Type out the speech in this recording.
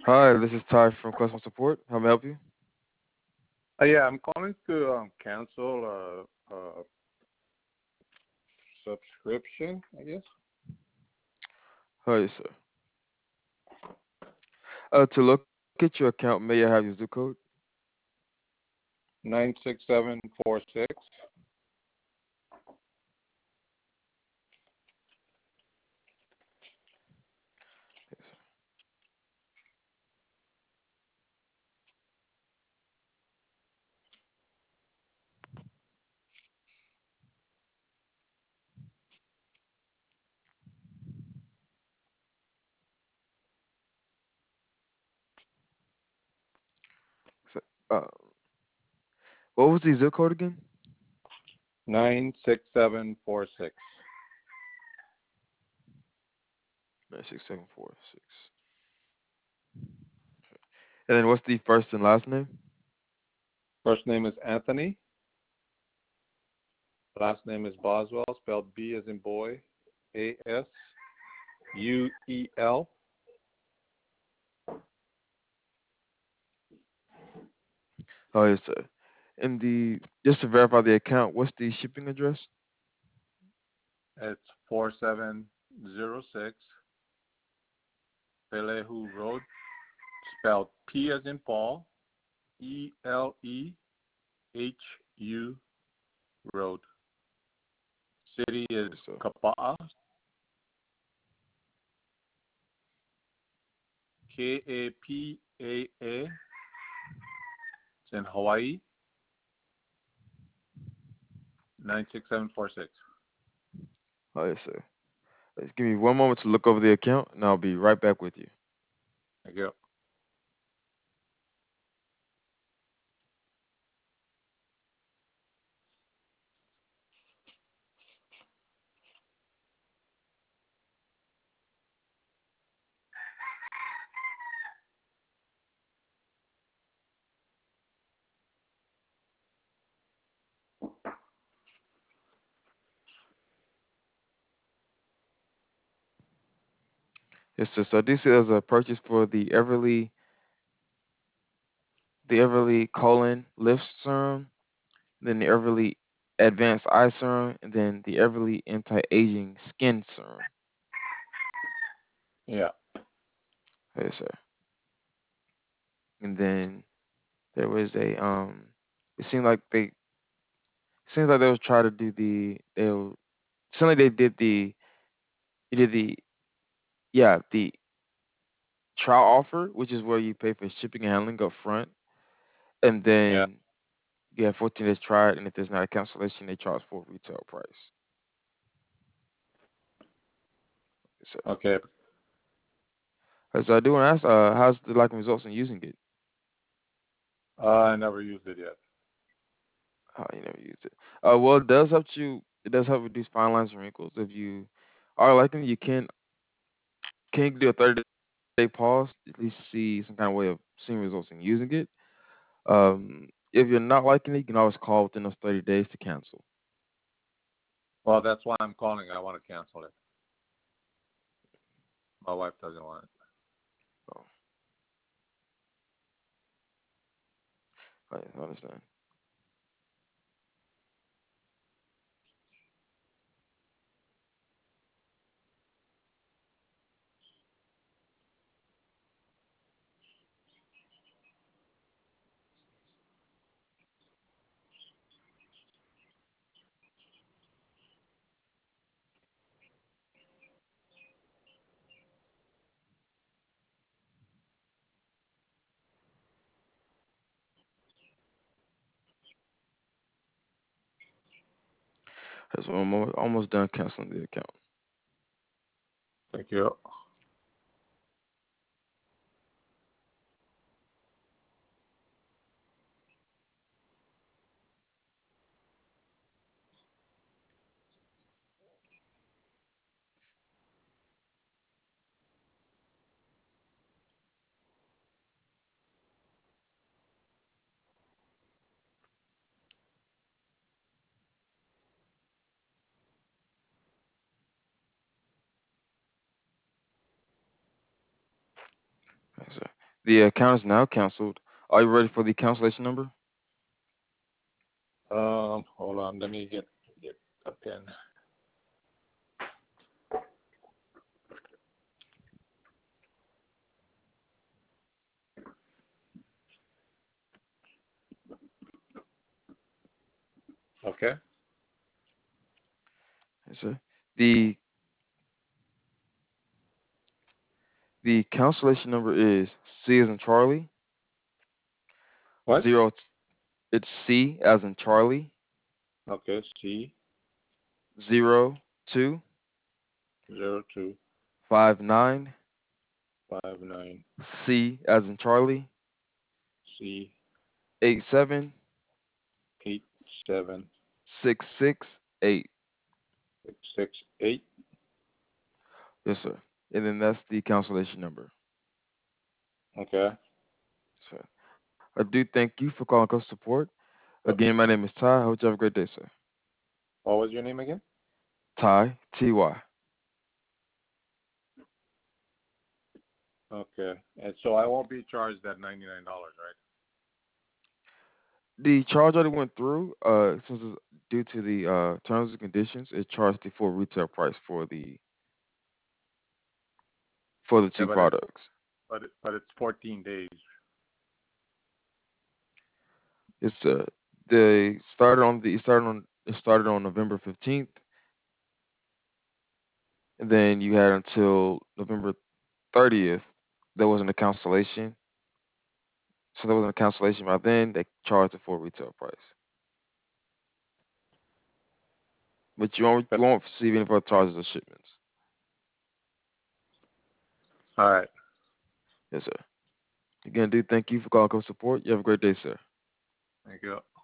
Hi, this is Ty from customer support. How may I help you? Yeah, I'm calling to cancel a subscription, I guess. Hi, sir. To locate your account, may I have your zip code? 96746. Yes, sir. So, uh, what was the zip code again? 96746. 96746. And then what's the first and last name? First name is Anthony. Last name is Boswell, spelled B as in boy, Asuel. Oh, yes, sir. And just to verify the account, what's the shipping address? It's 4706 Pelehu Road, spelled P as in Paul, Elehu Road. City is Yes, sir. Kapa'a, Kapaa. It's in Hawaii, 96746. Oh, yes, sir. Just give me one moment to look over the account, and I'll be right back with you. Thank you. Yes, sir. So this is a purchase for the Everly colon lift serum, then the Everly Advanced Eye Serum, and then the Everly Anti-Aging Skin Serum. Yeah. Yes, sir. And then there was it seems like they was trying to do seemed like they did the trial offer, which is where you pay for shipping and handling up front, and Yeah. then you have 14 days to try it, and if there's not a cancellation, they charge full retail price. Yes, sir. Okay. So I do want to ask, how's the like results in using it? I never used it yet. Oh, you never used it. Well, it does help you. It does help reduce fine lines and wrinkles. If you are liking it, you can do a 30-day pause, at least see some kind of way of seeing results in using it. If you're not liking it, you can always call within those 30 days to cancel. Well, that's why I'm calling. I want to cancel it. My wife doesn't want it. Oh, I understand. So I'm almost done canceling the account. Thank you. The account is now canceled. Are you ready for the cancellation number? Hold on. Let me get a pen. Okay. Yes, sir. The the cancellation number is C as in Charlie, What? zero. It's C as in Charlie, Okay. C 02 02 59 59 C as in Charlie, C 87 87 668. 668. Yes, sir. And then that's the cancellation number. Okay. Sir. I do thank you for calling customer support. Yep. Again, my name is Ty. I hope you have a great day, sir. What was your name again? Ty, Ty. Okay. And so I won't be charged that $99, right? The charge already went through. Since it's due to the terms and conditions, it charged the full retail price for the Yeah, two products. but it's 14 days. It's they started on the it started on November 15th, and then you had until November 30th. There wasn't a cancellation, so there wasn't a cancellation by then. They charged the full retail price, but But, you won't receive any further charges or shipments. all right. Yes, sir. Again, dude, thank you for calling customer support. You have a great day, sir. Thank you.